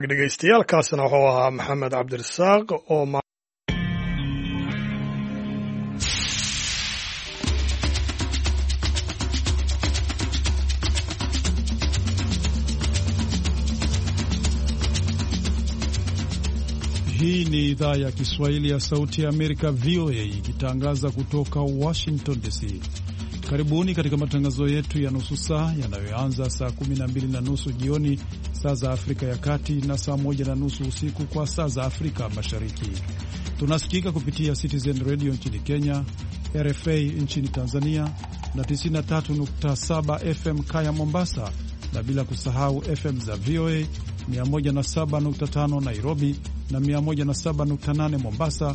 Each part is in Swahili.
dhegeystayaal kaasina wuxuu ahaa Maxamed Cabdirasaaq oo Hii ni idhaa ya Kiswahili ya Sauti ya Amerika VOA ikitangaza kutoka Washington DC. Karibuni katika matangazo yetu ya nusu saa yanayoanza saa 12:30 jioni saa za Afrika ya Kati na saa 1:30 usiku kwa saa za Afrika Mashariki. Tunasikika kupitia Citizen Radio nchini Kenya, RFA nchini Tanzania na 93.7 FM Kaya Mombasa, na bila kusahau FM za VOA 107.5 Nairobi na 107.8 Mombasa,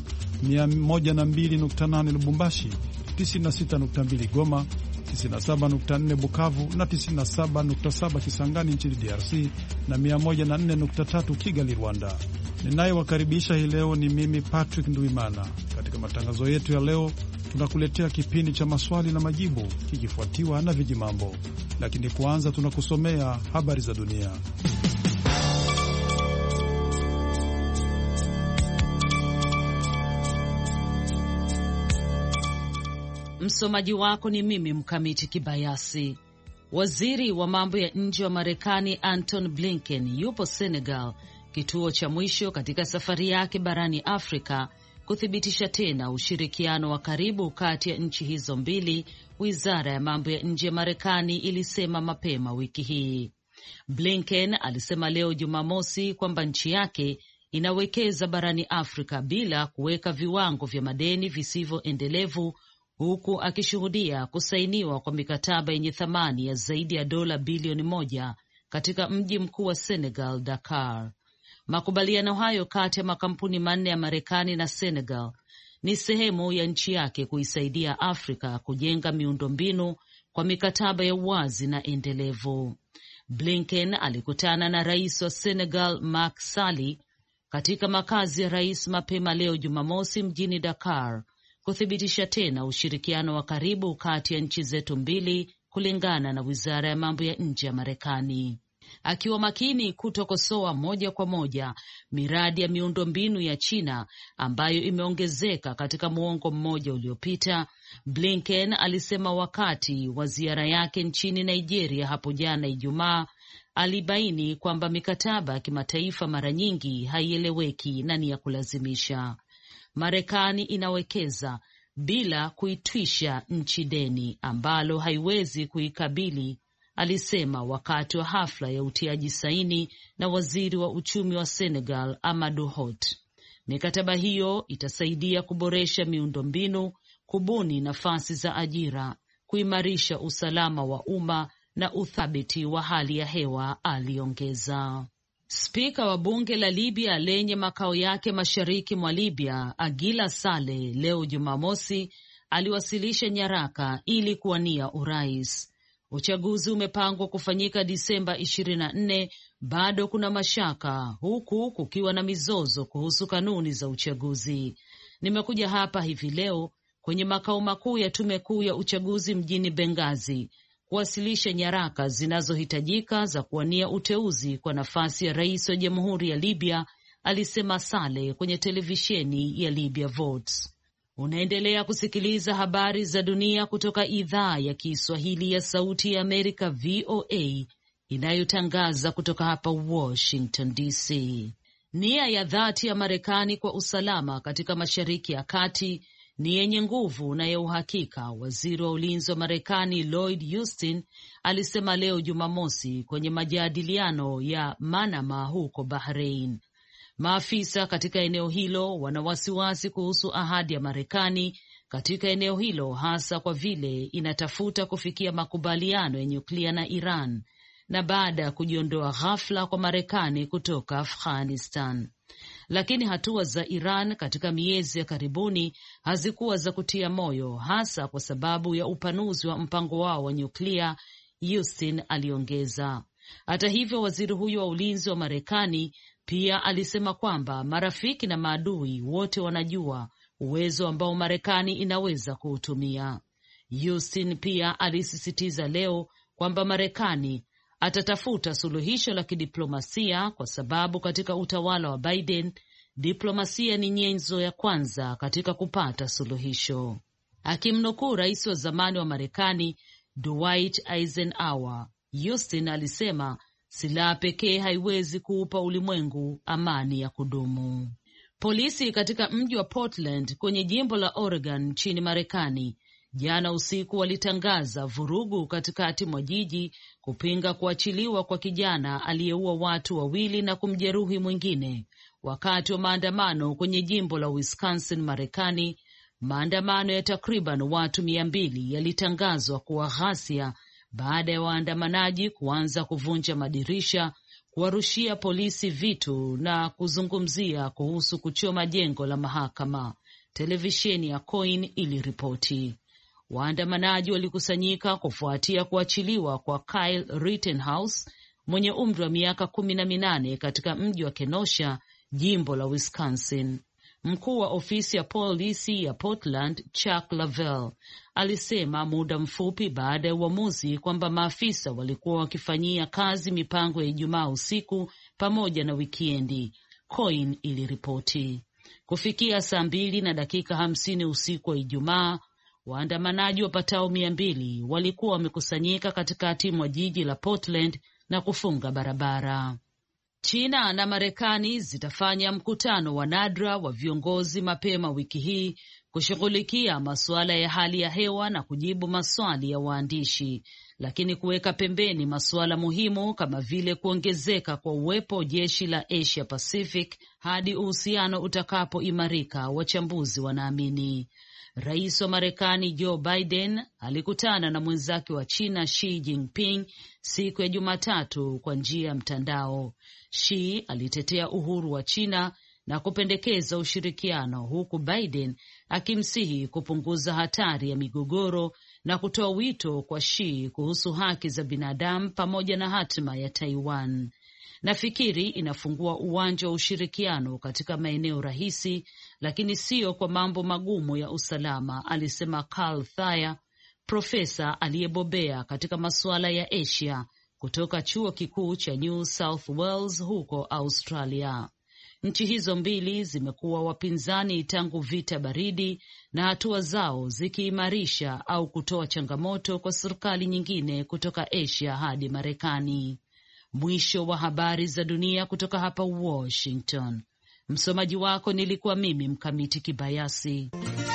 102.8 Lubumbashi, 96.2 Goma, 97.4 Bukavu na 97.7 Kisangani nchini DRC na 104.3 Kigali, Rwanda. Ninayewakaribisha hii leo ni mimi Patrick Nduimana. Katika matangazo yetu ya leo tunakuletea kipindi cha maswali na majibu kikifuatiwa na vijimambo. Lakini kwanza tunakusomea habari za dunia. Msomaji wako ni mimi Mkamiti Kibayasi. Waziri wa mambo ya nje wa Marekani Anton Blinken yupo Senegal, kituo cha mwisho katika safari yake barani Afrika, kuthibitisha tena ushirikiano wa karibu kati ya nchi hizo mbili, wizara ya mambo ya nje ya Marekani ilisema mapema wiki hii. Blinken alisema leo Jumamosi kwamba nchi yake inawekeza barani Afrika bila kuweka viwango vya madeni visivyoendelevu, huku akishuhudia kusainiwa kwa mikataba yenye thamani ya zaidi ya dola bilioni 1 katika mji mkuu wa Senegal, Dakar. Makubaliano hayo kati ya makampuni manne ya Marekani na Senegal ni sehemu ya nchi yake kuisaidia Afrika kujenga miundombinu kwa mikataba ya uwazi na endelevu. Blinken alikutana na rais wa Senegal Macky Sall katika makazi ya rais mapema leo Jumamosi mjini Dakar, kuthibitisha tena ushirikiano wa karibu kati ya nchi zetu mbili, kulingana na wizara ya mambo ya nje ya Marekani. Akiwa makini kutokosoa moja kwa moja miradi ya miundombinu ya China ambayo imeongezeka katika muongo mmoja uliopita, Blinken alisema wakati wa ziara yake nchini Nigeria hapo jana Ijumaa, alibaini kwamba mikataba ya kimataifa mara nyingi haieleweki na ni ya kulazimisha. Marekani inawekeza bila kuitwisha nchi deni ambalo haiwezi kuikabili, alisema wakati wa hafla ya utiaji saini na waziri wa uchumi wa Senegal Amadou Hott. Mikataba hiyo itasaidia kuboresha miundombinu, kubuni nafasi za ajira, kuimarisha usalama wa umma na uthabiti wa hali ya hewa, aliongeza. Spika wa bunge la Libya lenye makao yake mashariki mwa Libya, Agila Saleh, leo Jumamosi aliwasilisha nyaraka ili kuwania urais. Uchaguzi umepangwa kufanyika Disemba 24, bado kuna mashaka, huku kukiwa na mizozo kuhusu kanuni za uchaguzi. Nimekuja hapa hivi leo kwenye makao makuu ya tume kuu ya uchaguzi mjini Benghazi kuwasilisha nyaraka zinazohitajika za kuwania uteuzi kwa nafasi ya rais wa Jamhuri ya Libya, alisema Saleh kwenye televisheni ya Libya Votes. Unaendelea kusikiliza habari za dunia kutoka idhaa ya Kiswahili ya Sauti ya Amerika VOA inayotangaza kutoka hapa Washington DC. Nia ya dhati ya Marekani kwa usalama katika Mashariki ya Kati ni yenye nguvu na ya uhakika, waziri wa ulinzi wa Marekani Lloyd Austin alisema leo Jumamosi kwenye majadiliano ya Manama huko Bahrain. Maafisa katika eneo hilo wana wasiwasi kuhusu ahadi ya Marekani katika eneo hilo, hasa kwa vile inatafuta kufikia makubaliano ya nyuklia na Iran na baada ya kujiondoa ghafla kwa Marekani kutoka Afghanistan. Lakini hatua za Iran katika miezi ya karibuni hazikuwa za kutia moyo, hasa kwa sababu ya upanuzi wa mpango wao wa nyuklia, Austin aliongeza. Hata hivyo, waziri huyo wa ulinzi wa Marekani pia alisema kwamba marafiki na maadui wote wanajua uwezo ambao Marekani inaweza kuutumia. Austin pia alisisitiza leo kwamba Marekani atatafuta suluhisho la kidiplomasia kwa sababu katika utawala wa Biden, diplomasia ni nyenzo ya kwanza katika kupata suluhisho. Akimnukuu rais wa zamani wa Marekani Dwight Eisenhower, Houston alisema silaha pekee haiwezi kuupa ulimwengu amani ya kudumu. Polisi katika mji wa Portland kwenye jimbo la Oregon nchini Marekani jana usiku walitangaza vurugu katikati mwa jiji kupinga kuachiliwa kwa kijana aliyeua watu 2 na kumjeruhi mwingine wakati wa maandamano kwenye jimbo la Wisconsin, Marekani. Maandamano ya takriban watu 200 yalitangazwa kuwa ghasia baada ya waandamanaji kuanza kuvunja madirisha, kuwarushia polisi vitu na kuzungumzia kuhusu kuchoma jengo la mahakama, televisheni ya Coin iliripoti. Waandamanaji walikusanyika kufuatia kuachiliwa kwa Kyle Rittenhouse mwenye umri wa miaka 18 katika mji wa Kenosha, jimbo la Wisconsin. Mkuu wa ofisi ya polisi ya Portland, Chuck Lavelle, alisema muda mfupi baada ya uamuzi kwamba maafisa walikuwa wakifanyia kazi mipango ya Ijumaa usiku pamoja na wikiendi, Coin iliripoti. Kufikia saa 2:50 usiku wa Ijumaa, waandamanaji wapatao 200 walikuwa wamekusanyika katikati mwa jiji la Portland na kufunga barabara. China na Marekani zitafanya mkutano wa nadra wa viongozi mapema wiki hii kushughulikia masuala ya hali ya hewa na kujibu maswali ya waandishi, lakini kuweka pembeni masuala muhimu kama vile kuongezeka kwa uwepo jeshi la Asia Pacific hadi uhusiano utakapoimarika, wachambuzi wanaamini. Rais wa Marekani Joe Biden alikutana na mwenzake wa China Xi Jinping siku ya Jumatatu kwa njia ya mtandao. Xi alitetea uhuru wa China na kupendekeza ushirikiano, huku Biden akimsihi kupunguza hatari ya migogoro na kutoa wito kwa Xi kuhusu haki za binadamu pamoja na hatima ya Taiwan. Nafikiri inafungua uwanja wa ushirikiano katika maeneo rahisi, lakini sio kwa mambo magumu ya usalama, alisema Carl Thayer, profesa aliyebobea katika masuala ya Asia kutoka chuo kikuu cha New South Wales huko Australia. Nchi hizo mbili zimekuwa wapinzani tangu vita baridi na hatua zao zikiimarisha au kutoa changamoto kwa serikali nyingine kutoka Asia hadi Marekani. Mwisho wa habari za dunia kutoka hapa Washington. Msomaji wako nilikuwa mimi Mkamiti Kibayasi.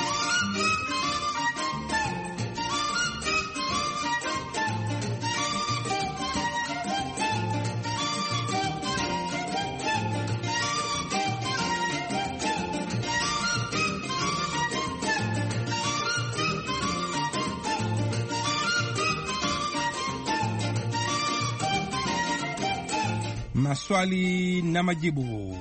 Maswali na majibu.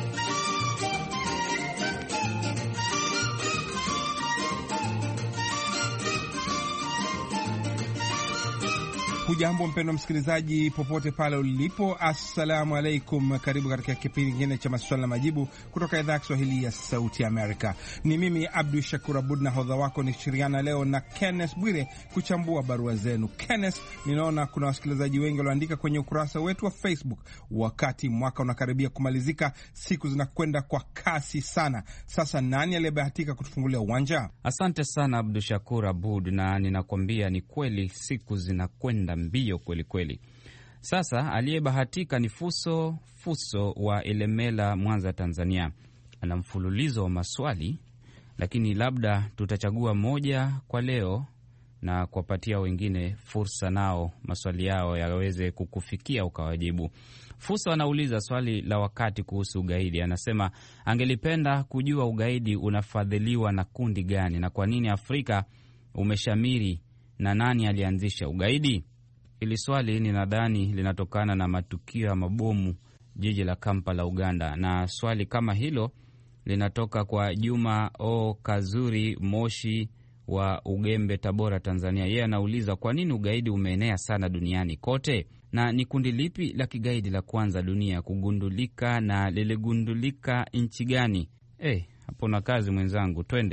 Hujambo mpendwa msikilizaji popote pale ulipo, assalamu alaikum. Karibu katika kipindi kingine cha maswali na majibu kutoka idhaa ya Kiswahili ya Sauti Amerika. Ni mimi Abdu Shakur Abud na hodha wako ni shiriana leo na Kenneth Bwire kuchambua barua zenu. Kenneth, ninaona kuna wasikilizaji wengi walioandika kwenye ukurasa wetu wa Facebook. Wakati mwaka unakaribia kumalizika, siku zinakwenda kwa kasi sana. Sasa nani aliyebahatika kutufungulia uwanja? Asante sana Abdu Shakur Abud, na ninakwambia ni kweli siku zinakwenda mbio kweli kweli. Sasa aliyebahatika ni Fuso wa Elemela, Mwanza, Tanzania. Ana mfululizo wa maswali, lakini labda tutachagua moja kwa leo na kuwapatia wengine fursa nao maswali yao yaweze kukufikia ukawajibu. Fuso anauliza swali la wakati kuhusu ugaidi. Anasema angelipenda kujua ugaidi unafadhiliwa na kundi gani na kwa nini Afrika umeshamiri na nani alianzisha ugaidi? Hili swali ninadhani linatokana na matukio ya mabomu jiji la Kampala, Uganda, na swali kama hilo linatoka kwa Juma Kazuri Moshi wa Ugembe, Tabora, Tanzania. Yeye anauliza kwa nini ugaidi umeenea sana duniani kote na ni kundi lipi la kigaidi la kwanza dunia kugundulika na liligundulika nchi gani? Hapo na kazi mwenzangu, twende.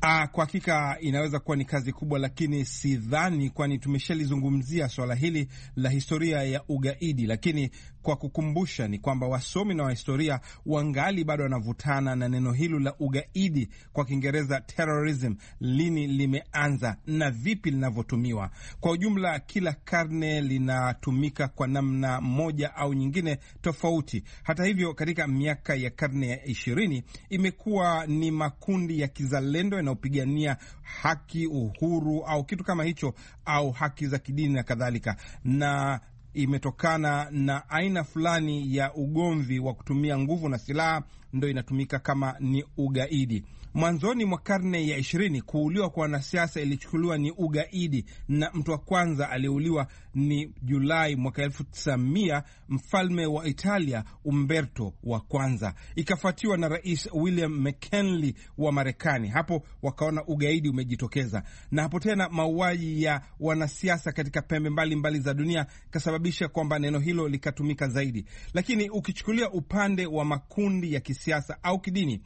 Kwa hakika inaweza kuwa ni kazi kubwa, lakini sidhani, kwani tumeshalizungumzia swala hili la historia ya ugaidi. Lakini kwa kukumbusha ni kwamba wasomi na wahistoria wangali bado wanavutana na neno hilo la ugaidi, kwa Kiingereza terrorism, lini limeanza na vipi linavyotumiwa. Kwa ujumla, kila karne linatumika kwa namna moja au nyingine tofauti. Hata hivyo, katika miaka ya karne ya 20 imekuwa ni makundi ya kizalendo yanayopigania haki, uhuru au kitu kama hicho, au haki za kidini na kadhalika, na imetokana na aina fulani ya ugomvi wa kutumia nguvu na silaha, ndo inatumika kama ni ugaidi. Mwanzoni mwa karne ya 20 kuuliwa kwa wanasiasa ilichukuliwa ni ugaidi, na mtu wa kwanza aliyeuliwa ni Julai mwaka 1900, mfalme wa Italia Umberto wa kwanza, ikafuatiwa na Rais William McKinley wa Marekani. Hapo wakaona ugaidi umejitokeza, na hapo tena mauaji ya wanasiasa katika pembe mbalimbali za dunia kasababisha kwamba neno hilo likatumika zaidi. Lakini ukichukulia upande wa makundi ya kisiasa au kidini,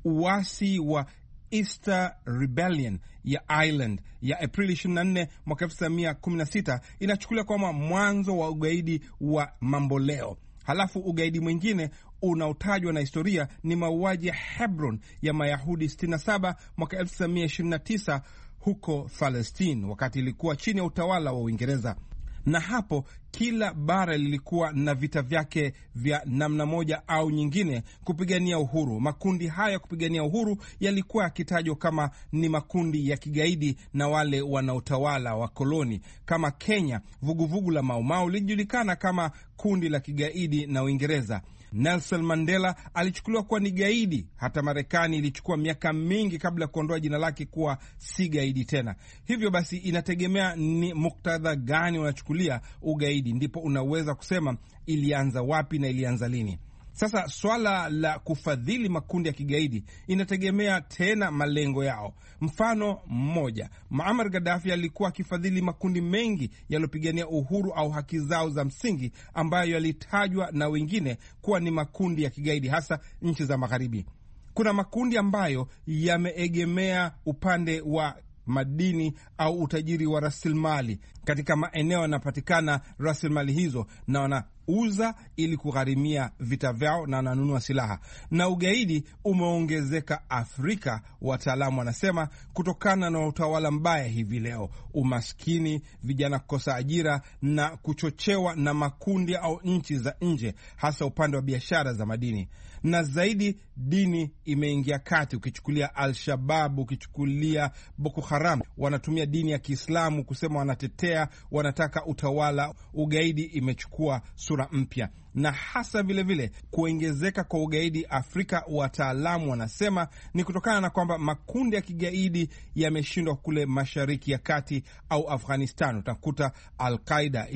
uasi wa Easter Rebellion ya Ireland ya Aprili 24 mwaka 1916 inachukuliwa kama mwanzo wa ugaidi wa mamboleo. Halafu ugaidi mwingine unaotajwa na historia ni mauaji ya Hebron ya Mayahudi 67 mwaka 1929 huko Palestine, wakati ilikuwa chini ya utawala wa Uingereza. Na hapo kila bara lilikuwa na vita vyake vya namna moja au nyingine kupigania uhuru. Makundi haya kupigania uhuru yalikuwa yakitajwa kama ni makundi ya kigaidi na wale wanaotawala wa koloni. Kama Kenya, vuguvugu la Mau Mau lilijulikana kama kundi la kigaidi na Uingereza. Nelson Mandela alichukuliwa kuwa ni gaidi. Hata Marekani ilichukua miaka mingi kabla ya kuondoa jina lake kuwa si gaidi tena. Hivyo basi inategemea ni muktadha gani unachukulia ugaidi, ndipo unaweza kusema ilianza wapi na ilianza lini. Sasa swala la kufadhili makundi ya kigaidi inategemea tena malengo yao. Mfano mmoja, Muammar Gaddafi alikuwa akifadhili makundi mengi yaliyopigania uhuru au haki zao za msingi, ambayo yalitajwa na wengine kuwa ni makundi ya kigaidi, hasa nchi za magharibi. Kuna makundi ambayo yameegemea upande wa madini au utajiri wa rasilimali katika maeneo yanapatikana rasilimali hizo, na wanauza ili kugharimia vita vyao na wananunua silaha. Na ugaidi umeongezeka Afrika, wataalamu wanasema, kutokana na utawala mbaya hivi leo, umaskini, vijana kukosa ajira na kuchochewa na makundi au nchi za nje, hasa upande wa biashara za madini. Na zaidi dini imeingia kati. Ukichukulia Al-Shabaab, ukichukulia Boko Haram, wanatumia dini ya Kiislamu kusema wanatetea, wanataka utawala. Ugaidi imechukua sura mpya, na hasa vilevile kuongezeka kwa ugaidi Afrika, wataalamu wanasema ni kutokana na kwamba makundi ya kigaidi yameshindwa kule Mashariki ya Kati au Afghanistan. Utakuta Al-Qaeda,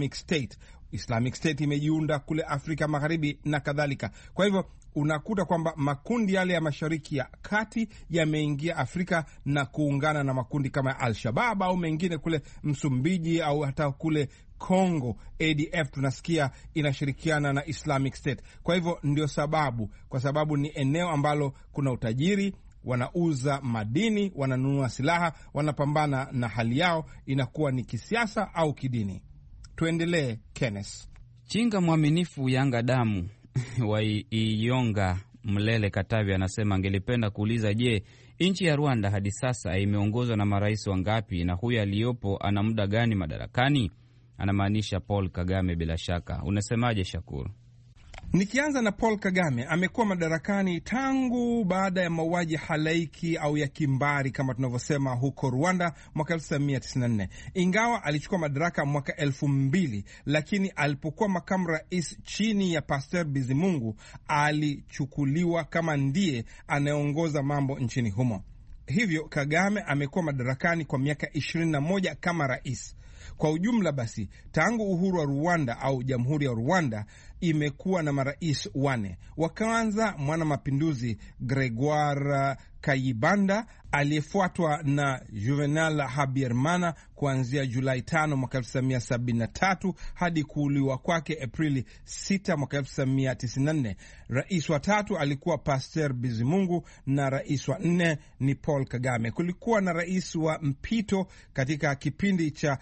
Islamic State imejiunda kule Afrika Magharibi na kadhalika. Kwa hivyo unakuta kwamba makundi yale ya Mashariki ya Kati yameingia Afrika na kuungana na makundi kama Al-Shabaab au mengine kule Msumbiji au hata kule Kongo, ADF tunasikia inashirikiana na Islamic State. Kwa hivyo ndio sababu, kwa sababu ni eneo ambalo kuna utajiri, wanauza madini, wananunua silaha, wanapambana na hali yao inakuwa ni kisiasa au kidini. Tuendelee. Kenneth Chinga mwaminifu Yanga damu wa Iyonga Mlele Katavi anasema angelipenda kuuliza, je, nchi ya Rwanda hadi sasa imeongozwa na marais wangapi, na huyu aliyopo ana muda gani madarakani? Anamaanisha Paul Kagame bila shaka. Unasemaje Shakuru? Nikianza na Paul Kagame, amekuwa madarakani tangu baada ya mauaji halaiki au ya kimbari kama tunavyosema huko Rwanda mwaka 1994. Ingawa alichukua madaraka mwaka 2000, lakini alipokuwa makamu rais chini ya Pasteur Bizimungu alichukuliwa kama ndiye anayeongoza mambo nchini humo. Hivyo Kagame amekuwa madarakani kwa miaka 21 kama rais. Kwa ujumla basi, tangu uhuru wa Rwanda au Jamhuri ya Rwanda imekuwa na marais 4. Wa kwanza mwana mapinduzi Gregoire Kayibanda aliyefuatwa na Juvenal Habyarimana kuanzia Julai 5 mwaka 1973 hadi kuuliwa kwake Aprili 6 mwaka 1994. Rais wa tatu alikuwa Pasteur Bizimungu na rais wa 4 ni Paul Kagame. Kulikuwa na rais wa mpito katika kipindi cha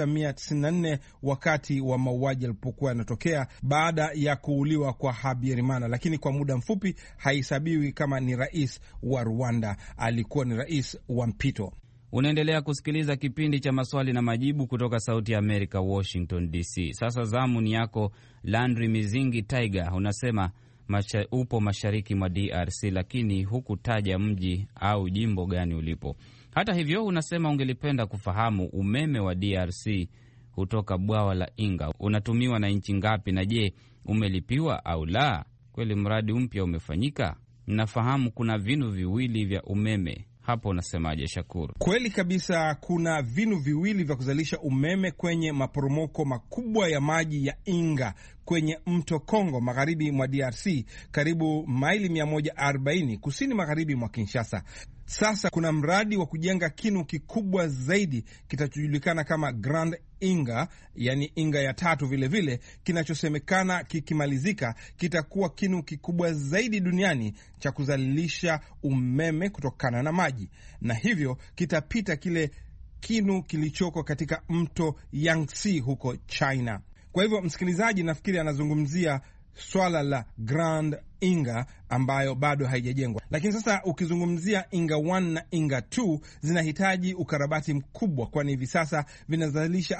1994 wakati wa mauaji yalipokuwa yanatokea baada ya kuuliwa kwa Habyarimana, lakini kwa muda mfupi haihesabiwi kama ni rais wa Rwanda, alikuwa ni rais wa mpito. Unaendelea kusikiliza kipindi cha maswali na majibu kutoka Sauti ya Amerika, Washington DC. Sasa zamu ni yako Landry Mizingi Tiger. Unasema upo mashariki mwa DRC, lakini hukutaja mji au jimbo gani ulipo. Hata hivyo, unasema ungelipenda kufahamu umeme wa DRC kutoka bwawa la Inga unatumiwa na nchi ngapi, na je, umelipiwa au la? Kweli mradi mpya umefanyika? Nafahamu kuna vinu viwili vya umeme hapo, unasemaje Shakuru? Kweli kabisa, kuna vinu viwili vya kuzalisha umeme kwenye maporomoko makubwa ya maji ya Inga kwenye mto Kongo magharibi mwa DRC, karibu maili 140 kusini magharibi mwa Kinshasa. Sasa kuna mradi wa kujenga kinu kikubwa zaidi kitachojulikana kama Grand Inga, yani Inga ya tatu vilevile, kinachosemekana kikimalizika kitakuwa kinu kikubwa zaidi duniani cha kuzalisha umeme kutokana na maji, na hivyo kitapita kile kinu kilichoko katika mto Yangtze huko China. Kwa hivyo msikilizaji, nafikiri anazungumzia swala la Grand Inga ambayo bado haijajengwa. Lakini sasa ukizungumzia Inga 1 na Inga 2 zinahitaji ukarabati mkubwa, kwani hivi sasa vinazalisha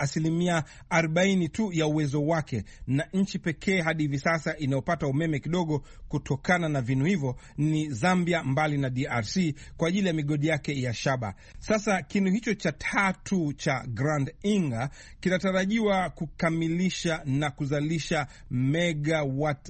40% tu ya uwezo wake, na nchi pekee hadi hivi sasa inayopata umeme kidogo kutokana na vinu hivyo ni Zambia, mbali na DRC kwa ajili ya migodi yake ya shaba. Sasa kinu hicho cha tatu cha Grand Inga kinatarajiwa kukamilisha na kuzalisha megawatt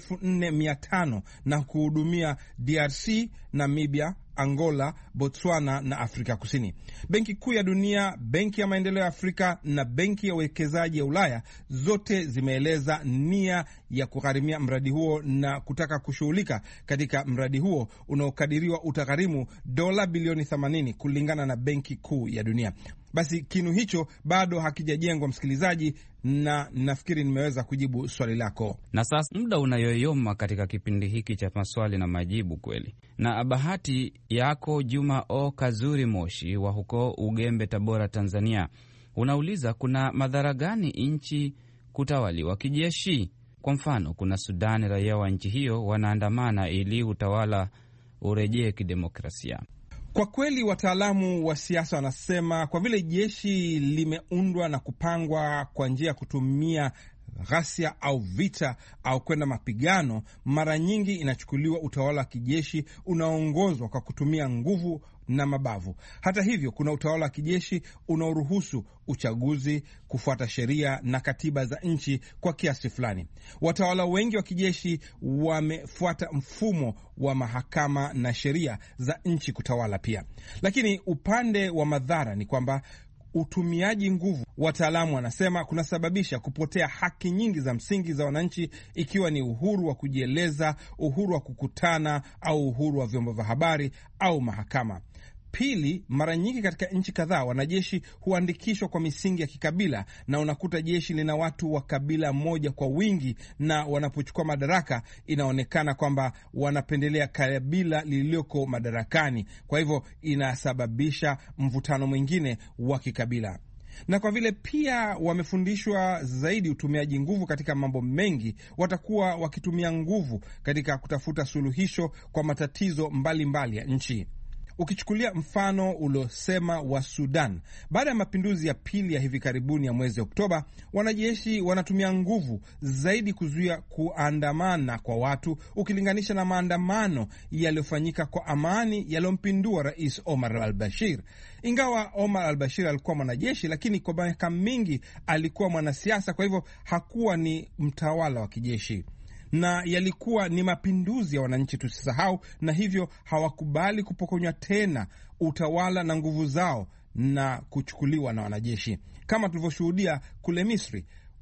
4,500 na kuhudumia DRC, Namibia, Angola, Botswana na Afrika Kusini. Benki Kuu ya Dunia, Benki ya Maendeleo ya Afrika na Benki ya Uwekezaji ya Ulaya zote zimeeleza nia ya kugharimia mradi huo na kutaka kushughulika katika mradi huo unaokadiriwa utagharimu dola bilioni 80 kulingana na Benki Kuu ya Dunia. Basi kinu hicho bado hakijajengwa msikilizaji, na nafikiri nimeweza kujibu swali lako. Na sasa muda unayoyoma katika kipindi hiki cha maswali na majibu kweli. Na bahati yako Juma O Kazuri Moshi wa huko Ugembe, Tabora, Tanzania, unauliza kuna madhara gani nchi kutawaliwa kijeshi? Kwa mfano, kuna Sudani, raia wa nchi hiyo wanaandamana ili utawala urejee kidemokrasia. Kwa kweli wataalamu wa siasa wanasema kwa vile jeshi limeundwa na kupangwa kwa njia ya kutumia ghasia au vita au kwenda mapigano, mara nyingi inachukuliwa utawala wa kijeshi unaongozwa kwa kutumia nguvu na mabavu. Hata hivyo, kuna utawala wa kijeshi unaoruhusu uchaguzi, kufuata sheria na katiba za nchi kwa kiasi fulani. Watawala wengi wa kijeshi wamefuata mfumo wa mahakama na sheria za nchi kutawala pia. Lakini upande wa madhara ni kwamba utumiaji nguvu, wataalamu wanasema, kunasababisha kupotea haki nyingi za msingi za wananchi, ikiwa ni uhuru wa kujieleza, uhuru wa kukutana, au uhuru wa vyombo vya habari au mahakama. Pili, mara nyingi katika nchi kadhaa wanajeshi huandikishwa kwa misingi ya kikabila, na unakuta jeshi lina watu wa kabila moja kwa wingi, na wanapochukua madaraka inaonekana kwamba wanapendelea kabila lililoko madarakani. Kwa hivyo inasababisha mvutano mwingine wa kikabila. Na kwa vile pia wamefundishwa zaidi utumiaji nguvu katika mambo mengi, watakuwa wakitumia nguvu katika kutafuta suluhisho kwa matatizo mbalimbali ya nchi. Ukichukulia mfano uliosema wa Sudan, baada ya mapinduzi ya pili ya hivi karibuni ya mwezi Oktoba, wanajeshi wanatumia nguvu zaidi kuzuia kuandamana kwa watu ukilinganisha na maandamano yaliyofanyika kwa amani yaliyompindua Rais Omar al-Bashir. Ingawa Omar al-Bashir alikuwa mwanajeshi, lakini kwa miaka mingi alikuwa mwanasiasa, kwa hivyo hakuwa ni mtawala wa kijeshi. Na yalikuwa ni mapinduzi ya wananchi, tusisahau, na hivyo hawakubali kupokonywa tena utawala na nguvu zao na kuchukuliwa na wanajeshi. Kama tulivyoshuhudia kule Misri,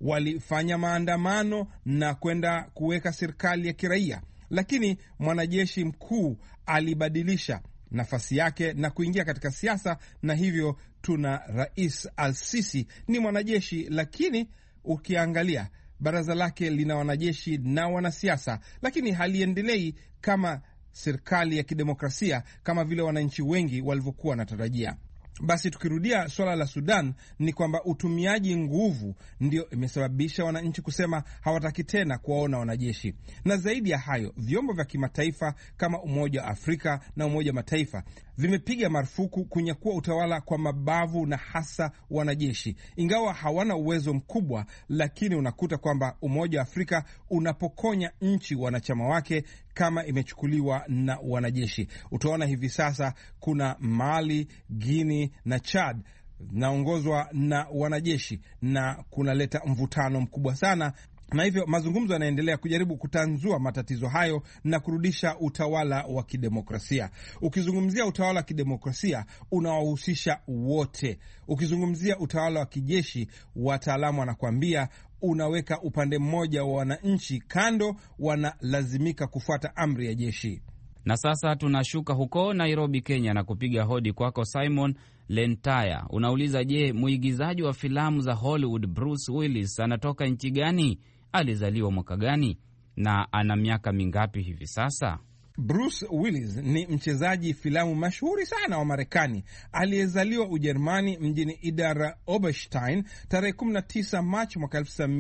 walifanya maandamano na kwenda kuweka serikali ya kiraia, lakini mwanajeshi mkuu alibadilisha nafasi yake na kuingia katika siasa, na hivyo tuna Rais Al-Sisi ni mwanajeshi, lakini ukiangalia baraza lake lina wanajeshi na wanasiasa, lakini haliendelei kama serikali ya kidemokrasia kama vile wananchi wengi walivyokuwa wanatarajia. Basi tukirudia swala la Sudan, ni kwamba utumiaji nguvu ndio imesababisha wananchi kusema hawataki tena kuwaona wanajeshi. Na zaidi ya hayo, vyombo vya kimataifa kama Umoja wa Afrika na Umoja wa Mataifa vimepiga marufuku kunyakua utawala kwa mabavu na hasa wanajeshi. Ingawa hawana uwezo mkubwa, lakini unakuta kwamba Umoja wa Afrika unapokonya nchi wanachama wake kama imechukuliwa na wanajeshi. Utaona hivi sasa kuna Mali, Guinea na Chad naongozwa na wanajeshi, na kunaleta mvutano mkubwa sana, na hivyo mazungumzo yanaendelea kujaribu kutanzua matatizo hayo na kurudisha utawala wa kidemokrasia. Ukizungumzia utawala wa kidemokrasia unawahusisha wote. Ukizungumzia utawala wa kijeshi, wataalamu wanakuambia unaweka upande mmoja wa wananchi kando, wanalazimika kufuata amri ya jeshi. Na sasa tunashuka huko Nairobi, Kenya, na kupiga hodi kwako Simon Lentaya. Unauliza, je, muigizaji wa filamu za Hollywood Bruce Willis anatoka nchi gani? Alizaliwa mwaka gani? Na ana miaka mingapi hivi sasa? Bruce Willis ni mchezaji filamu mashuhuri sana wa Marekani aliyezaliwa Ujerumani mjini Idar Oberstein tarehe 19 Machi mwaka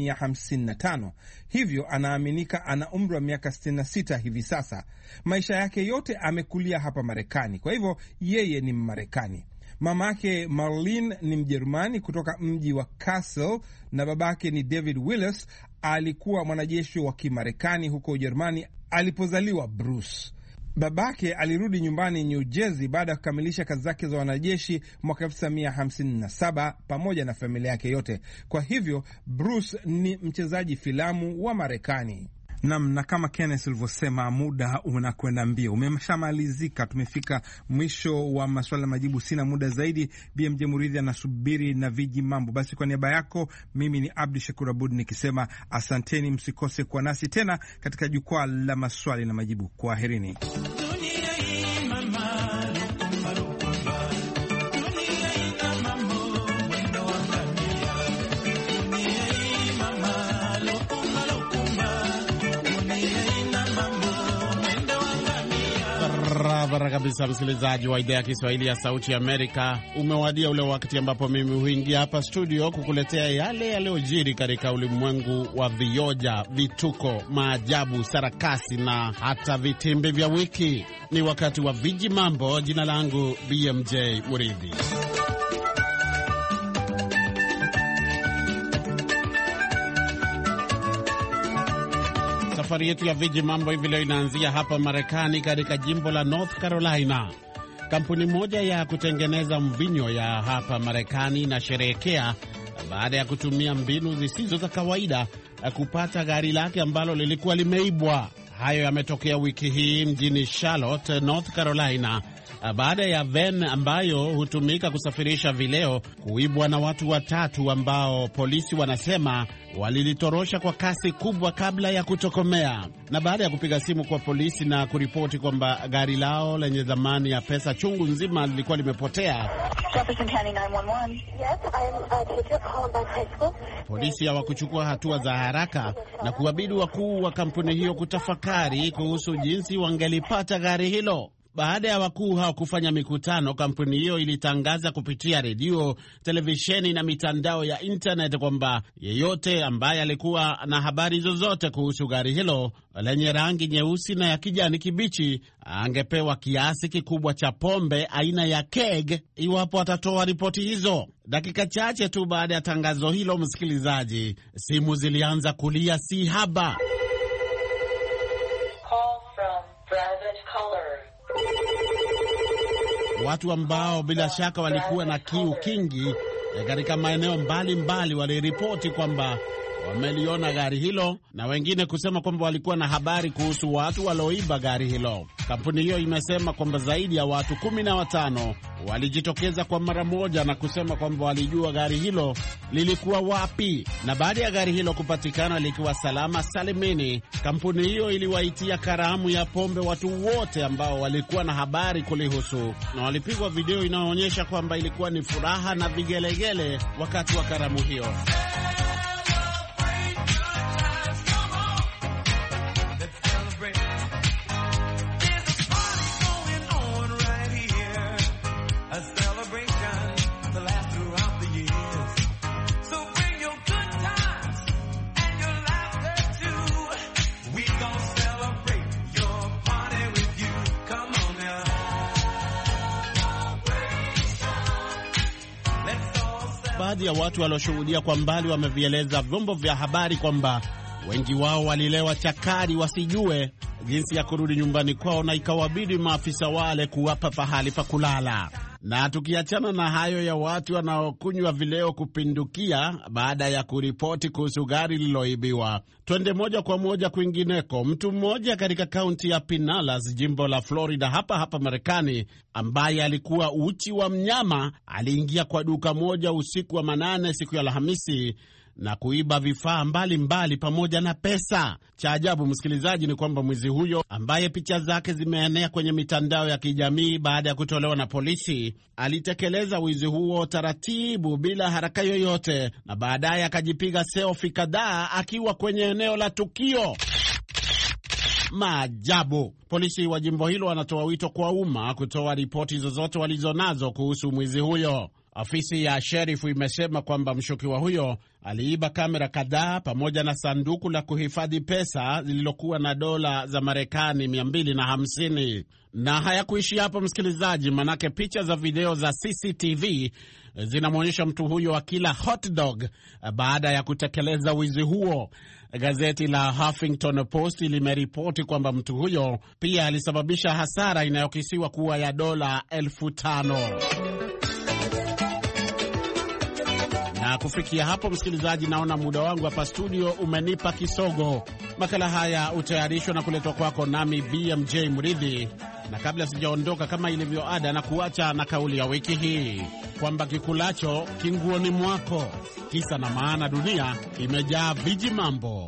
1955. Hivyo anaaminika ana umri wa miaka 66 hivi sasa. Maisha yake yote amekulia hapa Marekani, kwa hivyo yeye ni Mmarekani. Mamake Marlene ni Mjerumani kutoka mji wa Kassel, na babake ni David Willis, alikuwa mwanajeshi wa Kimarekani huko Ujerumani alipozaliwa Bruce. Babake alirudi nyumbani New Jersey baada ya kukamilisha kazi zake za wanajeshi mwaka 1957 pamoja na familia yake yote. Kwa hivyo Bruce ni mchezaji filamu wa Marekani. Na kama Kenneth ulivyosema, muda unakwenda mbio, umeshamalizika. Tumefika mwisho wa maswala majibu, sina muda zaidi. BMJ Muridhi anasubiri na viji mambo. Basi kwa niaba yako, mimi ni Abdi Shakur Abud nikisema asanteni, msikose kuwa nasi tena katika jukwaa la maswali na majibu. Kwaherini. Barabara kabisa, msikilizaji wa idhaa ya Kiswahili ya Sauti ya Amerika. Umewadia ule wakati ambapo mimi huingia hapa studio kukuletea yale yaliyojiri katika ulimwengu wa vioja, vituko, maajabu, sarakasi na hata vitimbi vya wiki. Ni wakati wa viji mambo. Jina langu BMJ Muridhi. Safari yetu ya viji mambo hivi leo inaanzia hapa Marekani, katika jimbo la North Carolina. Kampuni moja ya kutengeneza mvinyo ya hapa Marekani inasherehekea baada ya kutumia mbinu zisizo za kawaida kupata gari lake ambalo lilikuwa limeibwa. Hayo yametokea wiki hii mjini Charlotte, North Carolina, baada ya van ambayo hutumika kusafirisha vileo kuibwa na watu watatu ambao polisi wanasema walilitorosha kwa kasi kubwa kabla ya kutokomea. Na baada ya kupiga simu kwa polisi na kuripoti kwamba gari lao lenye thamani ya pesa chungu nzima lilikuwa limepotea, polisi hawakuchukua hatua za haraka na kuwabidi wakuu wa kampuni hiyo kutafakari kuhusu jinsi wangelipata gari hilo. Baada ya wakuu hao kufanya mikutano, kampuni hiyo ilitangaza kupitia redio, televisheni na mitandao ya internet kwamba yeyote ambaye alikuwa na habari zozote kuhusu gari hilo lenye rangi nyeusi na ya kijani kibichi angepewa kiasi kikubwa cha pombe aina ya keg iwapo atatoa ripoti hizo. Dakika chache tu baada ya tangazo hilo, msikilizaji, simu zilianza kulia si haba. Watu ambao bila shaka walikuwa na kiu kingi katika maeneo mbalimbali waliripoti kwamba wameliona gari hilo na wengine kusema kwamba walikuwa na habari kuhusu watu walioiba gari hilo. Kampuni hiyo imesema kwamba zaidi ya watu 15 walijitokeza kwa mara moja na kusema kwamba walijua gari hilo lilikuwa wapi. Na baada ya gari hilo kupatikana likiwa salama salimini, kampuni hiyo iliwaitia karamu ya pombe watu wote ambao walikuwa na habari kulihusu, na walipigwa video inayoonyesha kwamba ilikuwa ni furaha na vigelegele wakati wa karamu hiyo. Baadhi ya watu walioshuhudia kwa mbali wamevieleza vyombo vya habari kwamba wengi wao walilewa chakari wasijue jinsi ya kurudi nyumbani kwao, na ikawabidi maafisa wale kuwapa pahali pa kulala. Na tukiachana na hayo ya watu wanaokunywa vileo kupindukia baada ya kuripoti kuhusu gari lililoibiwa, twende moja kwa moja kwingineko. Mtu mmoja katika kaunti ya Pinellas, jimbo la Florida, hapa Marekani, ambaye alikuwa uchi wa mnyama, aliingia kwa duka moja usiku wa manane siku ya Alhamisi na kuiba vifaa mbalimbali pamoja na pesa. Cha ajabu, msikilizaji, ni kwamba mwizi huyo ambaye picha zake zimeenea kwenye mitandao ya kijamii baada ya kutolewa na polisi, alitekeleza wizi huo taratibu bila haraka yoyote, na baadaye akajipiga selfie kadhaa akiwa kwenye eneo la tukio. Maajabu. Polisi wa jimbo hilo wanatoa wito kwa umma kutoa ripoti zozote walizonazo kuhusu mwizi huyo. Afisi ya sherifu imesema kwamba mshukiwa huyo aliiba kamera kadhaa pamoja na sanduku la kuhifadhi pesa lililokuwa na dola za Marekani 250. Na hayakuishi hapo, msikilizaji, manake picha za video za CCTV zinamwonyesha mtu huyo akila hot dog baada ya kutekeleza wizi huo. Gazeti la Huffington Post limeripoti kwamba mtu huyo pia alisababisha hasara inayokisiwa kuwa ya dola 5,000. Na kufikia hapo, msikilizaji, naona muda wangu hapa studio umenipa kisogo. Makala haya utayarishwa na kuletwa kwako nami BMJ Mridhi. Na kabla sijaondoka, kama ilivyo ada, na kuacha na kauli ya wiki hii kwamba kikulacho kinguoni mwako. Kisa na maana, dunia imejaa viji mambo.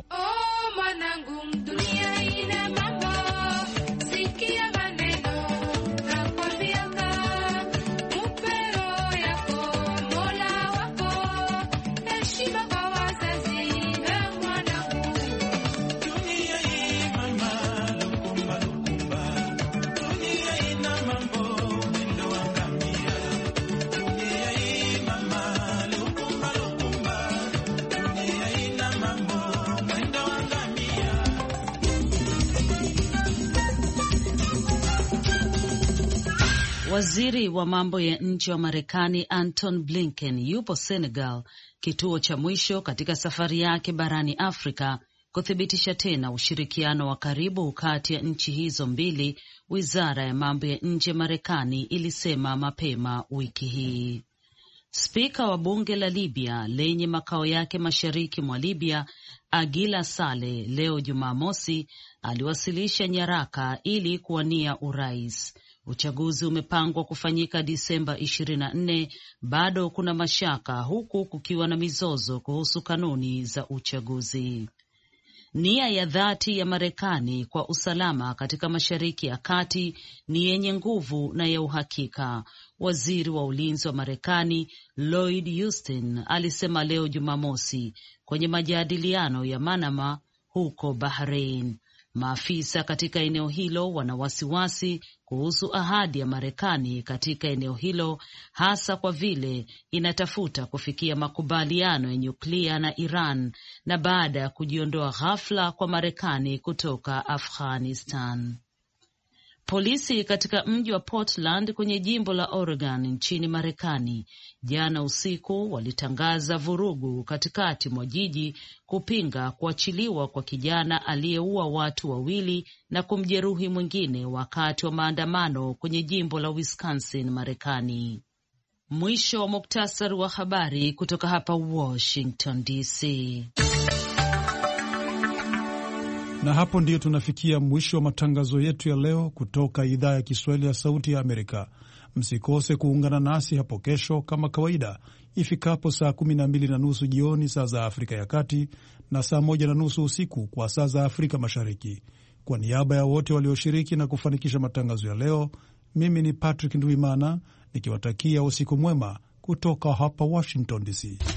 Waziri wa mambo ya nje wa Marekani Anton Blinken yupo Senegal, kituo cha mwisho katika safari yake barani Afrika, kuthibitisha tena ushirikiano wa karibu kati ya nchi hizo mbili, wizara ya mambo ya nje Marekani ilisema mapema wiki hii. Spika wa bunge la Libya lenye makao yake mashariki mwa Libya, Agila Saleh, leo Jumamosi aliwasilisha nyaraka ili kuwania urais. Uchaguzi umepangwa kufanyika Disemba 24. Bado kuna mashaka, huku kukiwa na mizozo kuhusu kanuni za uchaguzi. Nia ya dhati ya Marekani kwa usalama katika Mashariki ya Kati ni yenye nguvu na ya uhakika, waziri wa ulinzi wa Marekani Lloyd Austin alisema leo Jumamosi kwenye majadiliano ya Manama huko Bahrain. Maafisa katika eneo hilo wana wasiwasi kuhusu ahadi ya Marekani katika eneo hilo, hasa kwa vile inatafuta kufikia makubaliano ya nyuklia na Iran na baada ya kujiondoa ghafla kwa Marekani kutoka Afghanistan. Polisi katika mji wa Portland kwenye jimbo la Oregon nchini Marekani jana usiku walitangaza vurugu katikati mwa jiji kupinga kuachiliwa kwa kijana aliyeua watu 2 na kumjeruhi mwingine wakati wa maandamano kwenye jimbo la Wisconsin, Marekani. Mwisho wa muktasari wa habari kutoka hapa Washington DC. Na hapo ndiyo tunafikia mwisho wa matangazo yetu ya leo kutoka idhaa ya Kiswahili ya Sauti ya Amerika. Msikose kuungana nasi hapo kesho kama kawaida ifikapo saa 12:30 jioni saa za Afrika ya Kati na saa 1:30 usiku kwa saa za Afrika Mashariki. Kwa niaba ya wote walioshiriki na kufanikisha matangazo ya leo, mimi ni Patrick Ndwimana nikiwatakia usiku mwema kutoka hapa Washington DC.